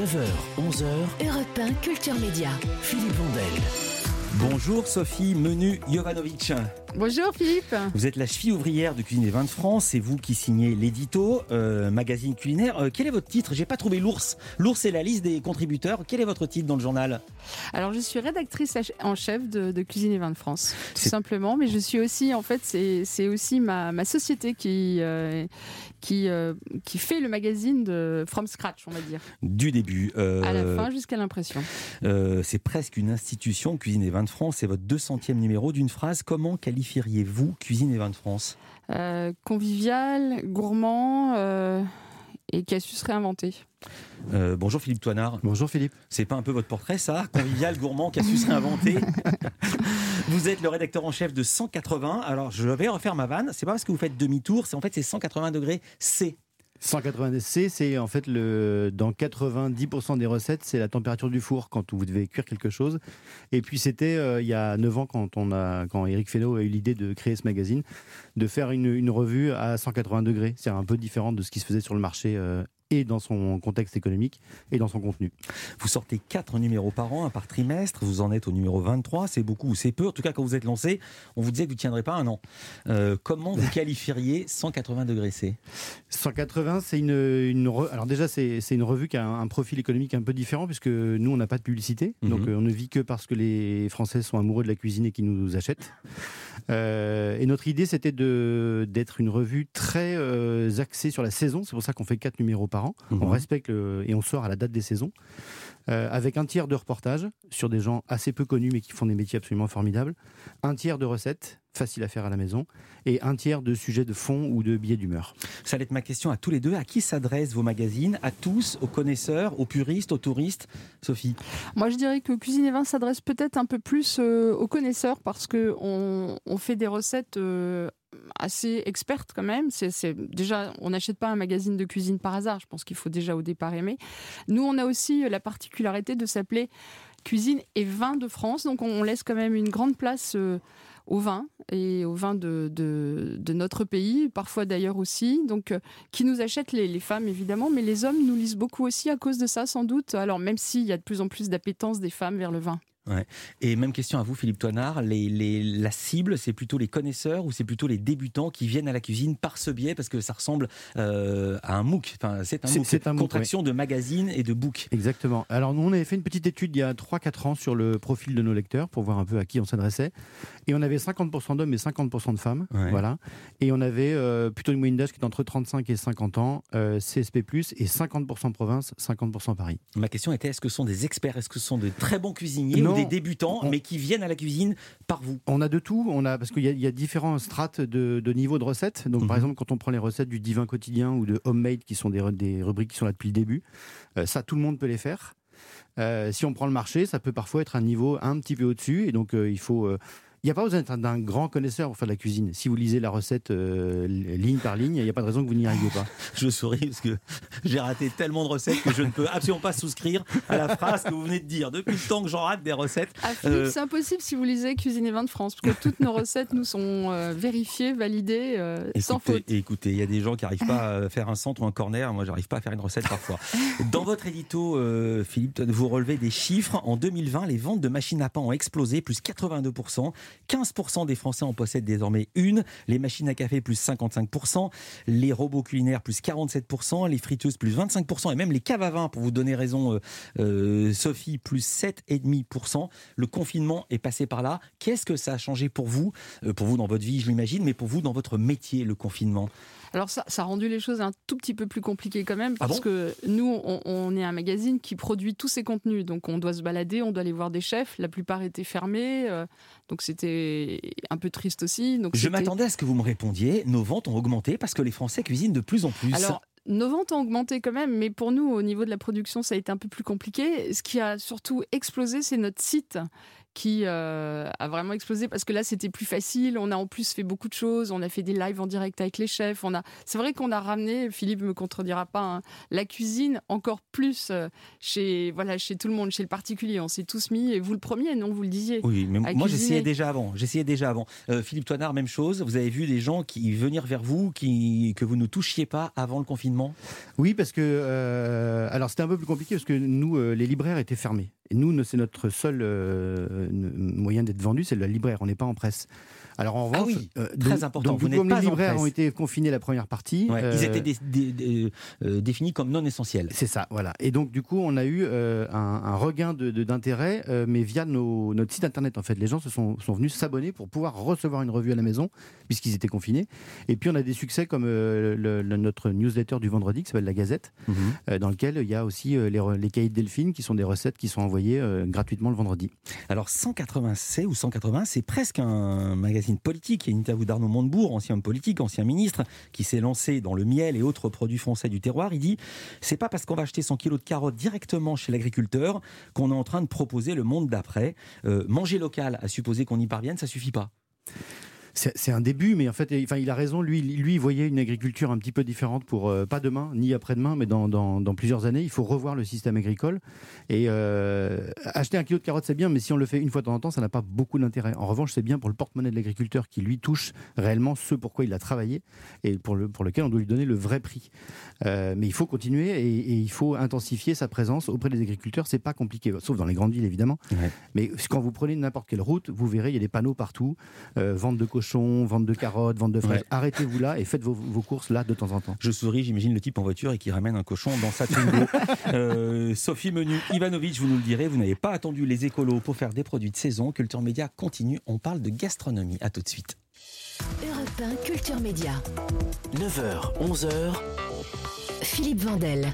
9h, 11h, Europe 1 Culture Média. Philippe Vandel. Bonjour Sophie Menu-Jovanovic. Bonjour Philippe. Vous êtes la cheville ouvrière de Cuisine et Vins de France, c'est vous qui signez l'édito, magazine culinaire. Quel est votre titre ? J'ai pas trouvé l'ours. L'ours est la liste des contributeurs. Quel est votre titre dans le journal ? Alors je suis rédactrice en chef de Cuisine et Vins de France, tout simplement. Mais je suis aussi, en fait, c'est aussi ma société qui fait le magazine from scratch, on va dire. Du début. À la fin jusqu'à l'impression. C'est presque une institution, Cuisine et Vins de France. C'est votre 200e numéro. D'une phrase, comment qualifieriez-vous Cuisine et Vins de France ? Convivial, gourmand et qui a su se réinventer. Bonjour Philippe Toinard. Bonjour Philippe. C'est pas un peu votre portrait ça ? Convivial, gourmand, qui a su se réinventer. Vous êtes le rédacteur en chef de 180. Alors je vais refaire ma vanne. C'est pas parce que vous faites demi-tour, c'est 180 degrés C. 180 C, c'est en fait dans 90% des recettes, c'est la température du four quand vous devez cuire quelque chose. Et puis c'était il y a 9 ans quand Éric Fesneau a eu l'idée de créer ce magazine, de faire une revue à 180 degrés. C'est un peu différent de ce qui se faisait sur le marché et dans son contexte économique et dans son contenu. Vous sortez 4 numéros par an, un par trimestre, vous en êtes au numéro 23, c'est beaucoup ou c'est peu. En tout cas, quand vous êtes lancé, on vous disait que vous ne tiendrez pas un an. Comment vous qualifieriez 180 degrés C ? 180, c'est alors déjà, c'est une revue qui a un profil économique un peu différent, puisque nous, on n'a pas de publicité, donc on ne vit que parce que les Français sont amoureux de la cuisine et qui nous achètent. Et notre idée, c'était d'être une revue très axée sur la saison. C'est pour ça qu'on fait 4 numéros par an. On respecte et on sort à la date des saisons, avec un tiers de reportages sur des gens assez peu connus mais qui font des métiers absolument formidables, un tiers de recettes faciles à faire à la maison et un tiers de sujets de fond ou de billets d'humeur. Ça va être ma question à tous les deux. À qui s'adressent vos magazines ? À tous, aux connaisseurs, aux puristes, aux touristes ? Sophie ? Moi, je dirais que Cuisine et Vins s'adresse peut-être un peu plus aux connaisseurs parce qu'on fait des recettes assez expertes quand même. Déjà, on n'achète pas un magazine de cuisine par hasard. Je pense qu'il faut déjà au départ aimer. Nous, on a aussi la particularité de s'appeler Cuisine et Vins de France. Donc, on laisse quand même une grande place au vin et au vin de notre pays, parfois d'ailleurs aussi, donc qui nous achètent les femmes évidemment, mais les hommes nous lisent beaucoup aussi à cause de ça sans doute, alors même s'il y a de plus en plus d'appétence des femmes vers le vin. Ouais. Et même question à vous Philippe Toinard, la cible c'est plutôt les connaisseurs ou c'est plutôt les débutants qui viennent à la cuisine par ce biais parce que ça ressemble à un MOOC, enfin, c'est un MOOC, contraction ouais. De magazine et de book. Exactement. Alors nous on avait fait une petite étude il y a 3-4 ans sur le profil de nos lecteurs pour voir un peu à qui on s'adressait et on avait 50% d'hommes et 50% de femmes, ouais. Voilà. Et on avait plutôt une moyenne d'âge qui est entre 35 et 50 ans, CSP+, et 50% province, 50% Paris. Ma question était, est-ce que ce sont des experts, est-ce que ce sont de très bons cuisiniers ou des débutants, mais qui viennent à la cuisine par vous ? On a de tout, parce qu'il y a différents strates de niveau de recettes. Donc par exemple, quand on prend les recettes du Divin Quotidien ou de Homemade, qui sont des rubriques qui sont là depuis le début, ça tout le monde peut les faire. Si on prend le marché, ça peut parfois être un niveau un petit peu au-dessus, et donc il faut... Il n'y a pas besoin d'être d'un grand connaisseur pour faire de la cuisine. Si vous lisez la recette ligne par ligne, il n'y a pas de raison que vous n'y arriviez pas. Je souris parce que j'ai raté tellement de recettes que je ne peux absolument pas souscrire à la phrase que vous venez de dire. Depuis le temps que j'en rate des recettes. Ah, Philippe, c'est impossible si vous lisez Cuisine et Vins de France, parce que toutes nos recettes nous sont vérifiées, validées, sans faute. Écoutez, il y a des gens qui n'arrivent pas à faire un centre ou un corner. Moi, j'arrive pas à faire une recette parfois. Dans votre édito, Philippe, vous relevez des chiffres. En 2020, les ventes de machines à pain ont explosé, plus 82%. 15% des Français en possèdent désormais une, les machines à café plus 55%, les robots culinaires plus 47%, les friteuses plus 25% et même les caves à vin, pour vous donner raison Sophie, plus 7,5%. Le confinement est passé par là. Qu'est-ce que ça a changé pour vous dans votre vie je l'imagine, mais pour vous dans votre métier, le confinement ? Alors ça a rendu les choses un tout petit peu plus compliquées quand même, parce que nous, on est un magazine qui produit tous ses contenus, donc on doit se balader, on doit aller voir des chefs, la plupart étaient fermés, donc c'était un peu triste aussi. Donc je m'attendais à ce que vous me répondiez, nos ventes ont augmenté parce que les Français cuisinent de plus en plus. Alors, nos ventes ont augmenté quand même, mais pour nous, au niveau de la production, ça a été un peu plus compliqué. Ce qui a surtout explosé, c'est notre site qui a vraiment explosé parce que là c'était plus facile, on a en plus fait beaucoup de choses, on a fait des lives en direct avec les chefs, c'est vrai qu'on a ramené, Philippe me contredira pas, hein, la cuisine encore plus chez tout le monde, chez le particulier, on s'est tous mis, et vous le premier, non, vous le disiez. Oui, mais moi j'essayais déjà avant. Philippe Toinard, même chose, vous avez vu des gens qui venir vers vous, que vous ne touchiez pas avant le confinement? Oui, parce que alors c'était un peu plus compliqué parce que nous, les libraires étaient fermés. Et nous, c'est notre seul moyen d'être vendu, c'est le libraire. On n'est pas en presse. Alors en revanche, très important. Donc, vous n'êtes comme pas les libraires en presse. ont été confinés la première partie, ils étaient définis comme non essentiels. C'est ça, voilà. Et donc du coup, on a eu un regain d'intérêt, mais via notre site internet. En fait, les gens sont venus s'abonner pour pouvoir recevoir une revue à la maison puisqu'ils étaient confinés. Et puis on a des succès comme notre newsletter du vendredi qui s'appelle La Gazette, dans lequel il y a aussi les cahiers de Delphine qui sont des recettes qui sont envoyées gratuitement le vendredi. Alors 180 c'est presque un magazine politique. Il y a une interview d'Arnaud Montebourg, ancien homme politique, ancien ministre, qui s'est lancé dans le miel et autres produits français du terroir. Il dit, c'est pas parce qu'on va acheter 100 kilos de carottes directement chez l'agriculteur qu'on est en train de proposer le monde d'après. Manger local, à supposer qu'on y parvienne, ça suffit pas. C'est un début, mais en fait, il a raison. Lui, il voyait une agriculture un petit peu différente pour pas demain, ni après-demain, mais dans plusieurs années. Il faut revoir le système agricole. Et acheter un kilo de carottes, c'est bien, mais si on le fait une fois de temps en temps, ça n'a pas beaucoup d'intérêt. En revanche, c'est bien pour le porte-monnaie de l'agriculteur qui, lui, touche réellement ce pourquoi il a travaillé et pour lequel on doit lui donner le vrai prix. Mais il faut continuer et il faut intensifier sa présence auprès des agriculteurs. C'est pas compliqué, sauf dans les grandes villes, évidemment. Ouais. Mais quand vous prenez n'importe quelle route, vous verrez, il y a des panneaux partout. Vente de cochons, vente de carottes, vente de fraises. Ouais. Arrêtez-vous là et faites vos courses là de temps en temps. Je souris, j'imagine le type en voiture et qui ramène un cochon dans sa Twingo. Sophie Menu-Ivanovic, vous nous le direz, vous n'avez pas attendu les écolos pour faire des produits de saison. Culture Média continue, on parle de gastronomie. À tout de suite. Europe 1 Culture Média. 9h, 11h. Philippe Vandel.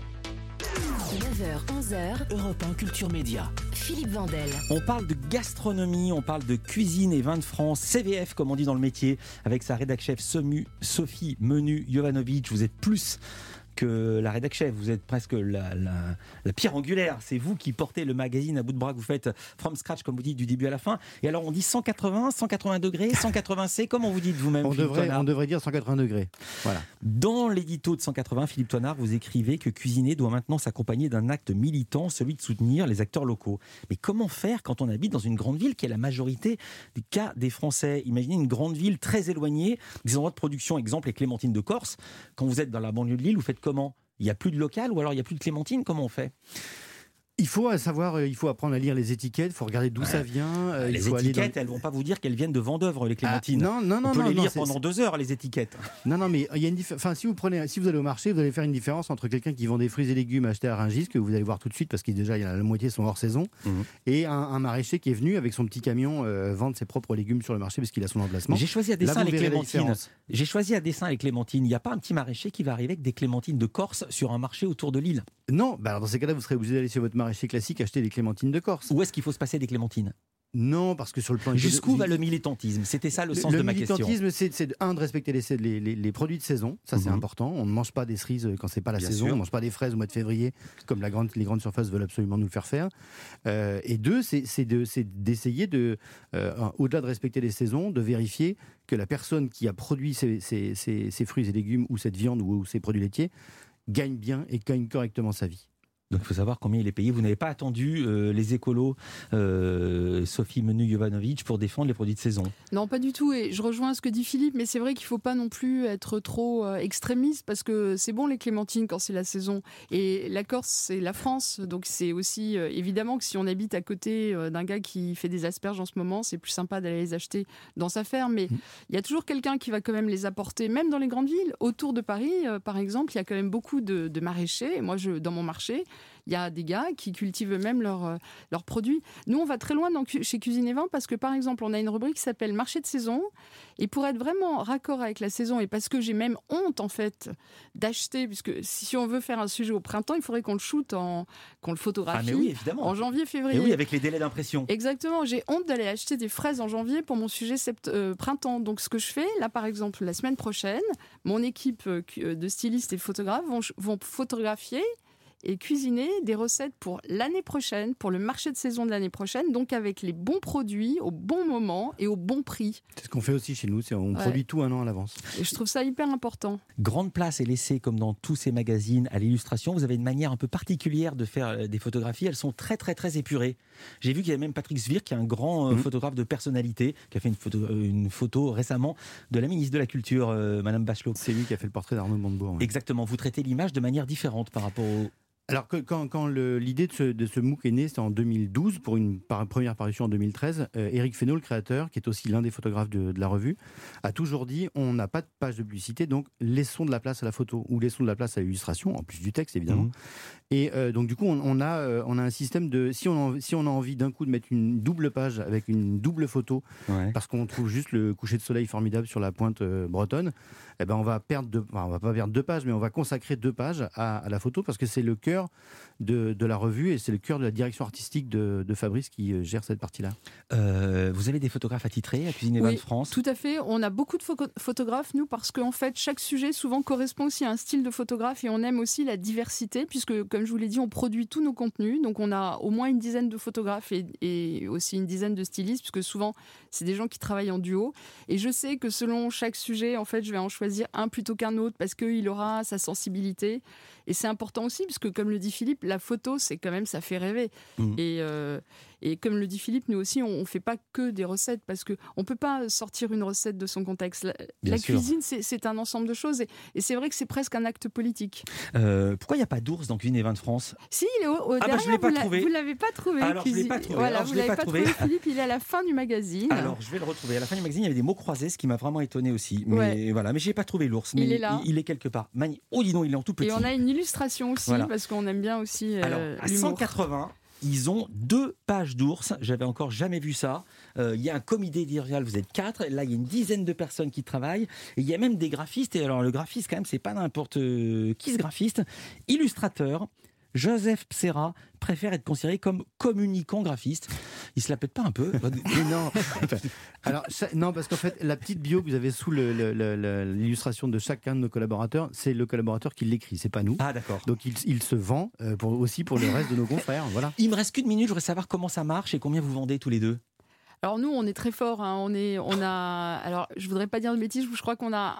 9h, 11h. Europe 1 Culture Média. Philippe Vandel. On parle de gastronomie, on parle de cuisine et vin de France, CVF comme on dit dans le métier, avec sa rédac chef Sophie Menu-Jovanovic. Vous êtes plus que la rédac chef, vous êtes presque la pierre angulaire. C'est vous qui portez le magazine à bout de bras, que vous faites from scratch, comme vous dites, du début à la fin. Et alors on dit 180, 180 degrés, 180 C, comment vous dites vous-même? On devrait dire 180 degrés. Voilà. Dans l'édito de 180, Philippe Toinard, vous écrivez que cuisiner doit maintenant s'accompagner d'un acte militant, celui de soutenir les acteurs locaux. Mais comment faire quand on habite dans une grande ville qui est la majorité des cas des Français? Imaginez une grande ville très éloignée, des endroits de production, exemple les clémentines de Corse. Quand vous êtes dans la banlieue de Lille, vous faites comment? Il n'y a plus de local ou alors il n'y a plus de clémentine? Comment on fait? Il faut apprendre à lire les étiquettes, il faut regarder d'où ça vient. Les étiquettes, elles ne vont pas vous dire qu'elles viennent de Vendeuvre, les clémentines. On peut les lire pendant 2 heures, les étiquettes. Non, mais il y a une différence. Si vous allez au marché, vous allez faire une différence entre quelqu'un qui vend des fruits et légumes achetés à Rungis, que vous allez voir tout de suite parce qu'il déjà la moitié sont hors saison, et un maraîcher qui est venu avec son petit camion vendre ses propres légumes sur le marché parce qu'il a son emplacement. J'ai choisi à dessein les clémentines. Il n'y a pas un petit maraîcher qui va arriver avec des clémentines de Corse sur un marché autour de Lille? Non, alors dans ces cas-là, vous serez obligé d'aller sur votre maraîcher classique acheter des clémentines de Corse. Où est-ce qu'il faut se passer des clémentines? Non, parce que sur le plan... Jusqu'où va le militantisme? C'était ça le sens de ma question. Le militantisme, c'est de respecter les produits de saison. Ça, c'est important. On ne mange pas des cerises quand c'est pas la saison. On ne mange pas des fraises au mois de février, comme les grandes surfaces veulent absolument nous le faire faire. Et deux, c'est d'essayer au-delà de respecter les saisons, de vérifier que la personne qui a produit ces fruits et légumes ou cette viande ou ces produits laitiers gagne bien et gagne correctement sa vie. Donc il faut savoir combien il est payé. Vous n'avez pas attendu les écolos, Sophie Menu-Jovanovic, pour défendre les produits de saison? Non, pas du tout. Et je rejoins ce que dit Philippe, mais c'est vrai qu'il ne faut pas non plus être trop extrémiste, parce que c'est bon les clémentines quand c'est la saison. Et la Corse, c'est la France. Donc c'est aussi évidemment que si on habite à côté d'un gars qui fait des asperges en ce moment, c'est plus sympa d'aller les acheter dans sa ferme. Mais il y a toujours quelqu'un qui va quand même les apporter, même dans les grandes villes. Autour de Paris, par exemple, il y a quand même beaucoup de maraîchers. Et moi, dans mon marché, il y a des gars qui cultivent eux-mêmes leurs produits. Nous, on va très loin chez Cuisine et Vin parce que, par exemple, on a une rubrique qui s'appelle Marché de saison. Et pour être vraiment raccord avec la saison, et parce que j'ai même honte, en fait, d'acheter, puisque si on veut faire un sujet au printemps, il faudrait qu'on le shoote, qu'on le photographie en janvier, février. Et oui, avec les délais d'impression. Exactement. J'ai honte d'aller acheter des fraises en janvier pour mon sujet printemps. Donc, ce que je fais, là, par exemple, la semaine prochaine, mon équipe de stylistes et de photographes vont photographier et cuisiner des recettes pour l'année prochaine, pour le marché de saison de l'année prochaine, donc avec les bons produits, au bon moment et au bon prix. C'est ce qu'on fait aussi chez nous, on produit tout un an à l'avance. Et je trouve ça hyper important. Grande place est laissée, comme dans tous ces magazines, à l'illustration. Vous avez une manière un peu particulière de faire des photographies. Elles sont très, très, très épurées. J'ai vu qu'il y avait même Patrick Svir, qui est un grand photographe de personnalité, qui a fait une photo récemment de la ministre de la Culture, Madame Bachelot. C'est lui qui a fait le portrait d'Arnaud Montebourg. Ouais. Exactement. Vous traitez l'image de manière différente par rapport au... Alors quand l'idée de ce MOOC est née, c'était en 2012, pour une première parution en 2013. Éric Fesneau, le créateur, qui est aussi l'un des photographes de la revue, a toujours dit on n'a pas de page de publicité, donc laissons de la place à la photo ou laissons de la place à l'illustration, en plus du texte évidemment. Et donc du coup on a un système de si on a envie d'un coup de mettre une double page avec une double photo, parce qu'on trouve juste le coucher de soleil formidable sur la pointe bretonne, eh ben on va pas perdre 2 pages, mais on va consacrer 2 pages à la photo, parce que c'est le cœur de la revue et c'est le cœur de la direction artistique de Fabrice qui gère cette partie-là. Vous avez des photographes attitrés à Cuisine et Vin de France ? Tout à fait. On a beaucoup de photographes, nous, parce qu'en fait, chaque sujet souvent correspond aussi à un style de photographe et on aime aussi la diversité, puisque, comme je vous l'ai dit, on produit tous nos contenus. Donc, on a au moins une dizaine de photographes et aussi une dizaine de stylistes, puisque souvent, c'est des gens qui travaillent en duo. Et je sais que selon chaque sujet, en fait, je vais en choisir un plutôt qu'un autre parce qu'il aura sa sensibilité. Et c'est important aussi, puisque, comme le dit Philippe, la photo, c'est quand même, ça fait rêver. Et comme le dit Philippe, nous aussi, on ne fait pas que des recettes, parce qu'on ne peut pas sortir une recette de son contexte. La cuisine, c'est un ensemble de choses, et c'est vrai que c'est presque un acte politique. Pourquoi il n'y a pas d'ours dans Cuisine et Vin de France ? Si, il est derrière, je ne l'ai pas trouvé. Vous ne l'avez pas trouvé. Alors, je ne l'ai pas trouvé. Voilà, vous ne l'avez pas trouvé, Philippe, il est à la fin du magazine. Alors, je vais le retrouver. À la fin du magazine, il y avait des mots croisés, ce qui m'a vraiment étonné aussi. Mais voilà, mais je n'ai pas trouvé l'ours. Mais il est là. Il est quelque part. Oh, dis donc, il est en tout petit. Et on a une illustration aussi, parce qu'on aime bien aussi Alors, à 180... Ils ont 2 pages d'ours. J'avais encore jamais vu ça. Il y a un comité éditorial, vous êtes 4. Là, il y a une dizaine de personnes qui travaillent. Et il y a même des graphistes. Et alors, le graphiste, quand même, c'est pas n'importe qui ce graphiste. Illustrateur. Joseph Psera préfère être considéré comme communicant graphiste. Il se la pète pas un peu ? Mais non. Alors, non, parce qu'en fait, la petite bio que vous avez sous l'illustration de chacun de nos collaborateurs, c'est le collaborateur qui l'écrit, c'est pas nous. Ah, d'accord. Donc il se vend aussi pour le reste de nos confrères. Voilà. Il me reste qu'une minute, je voudrais savoir comment ça marche et combien vous vendez tous les deux. Alors nous, on est très fort. On a, alors je voudrais pas dire de bêtises, je crois qu'on a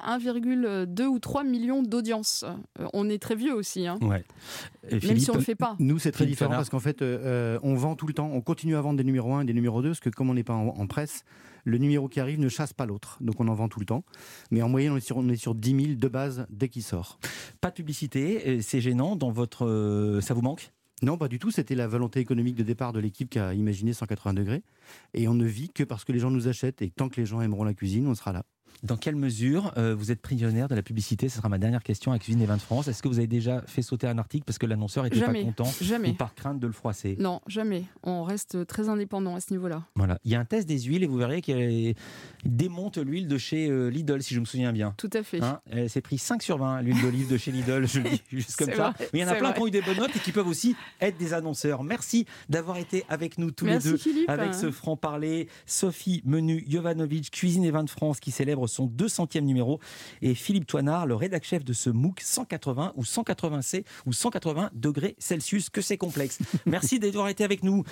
1,2 ou 3 millions d'audience. On est très vieux aussi. Ouais. Même Philippe, si on ne le fait pas. Nous, c'est très différent parce qu'en fait, on vend tout le temps. On continue à vendre des numéros 1 et des numéros 2 parce que comme on n'est pas en presse, le numéro qui arrive ne chasse pas l'autre. Donc on en vend tout le temps. Mais en moyenne, on est sur 10 000 de base dès qu'il sort. Pas de publicité, c'est gênant. Dans votre, ça vous manque ? Non, pas du tout. C'était la volonté économique de départ de l'équipe qui a imaginé 180 degrés. Et on ne vit que parce que les gens nous achètent. Et tant que les gens aimeront la cuisine, on sera là. Dans quelle mesure vous êtes pionnière de la publicité ? Ce sera ma dernière question à Cuisine et Vin de France. Est-ce que vous avez déjà fait sauter un article parce que l'annonceur n'était pas content ou par crainte de le froisser ? Non, jamais. On reste très indépendant à ce niveau-là. Voilà. Il y a un test des huiles et vous verrez qu'il démonte l'huile de chez Lidl, si je me souviens bien. Tout à fait. Elle s'est pris 5 sur 20, l'huile d'olive de chez Lidl, je le dis juste comme ça. Mais il y en a plein qui ont eu des bonnes notes et qui peuvent aussi être des annonceurs. Merci d'avoir été avec nous tous les deux. Philippe. Avec ce franc-parler. Sophie Menu-Jovanovic, Cuisine et Vin de France, qui célèbre son 200e numéro, et Philippe Toinard, le rédac-chef de ce MOOC 180 ou 180C ou 180 degrés Celsius, que c'est complexe. Merci d'avoir été avec nous.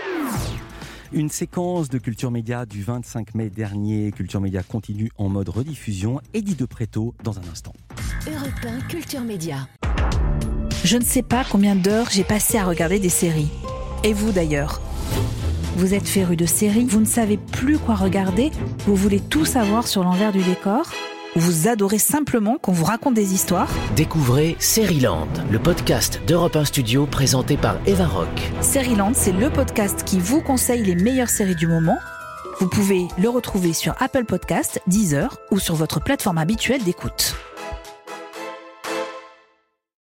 Une séquence de Culture Média du 25 mai dernier. Culture Média continue en mode rediffusion. Eddy de Préto dans un instant. Europe 1 Culture Média. Je ne sais pas combien d'heures j'ai passé à regarder des séries. Et vous d'ailleurs ? Vous êtes féru de séries, vous ne savez plus quoi regarder, vous voulez tout savoir sur l'envers du décor, ou vous adorez simplement qu'on vous raconte des histoires. Découvrez Seriland, le podcast d'Europe 1 Studio présenté par Eva Rock. Seriland, c'est le podcast qui vous conseille les meilleures séries du moment. Vous pouvez le retrouver sur Apple Podcasts, Deezer ou sur votre plateforme habituelle d'écoute.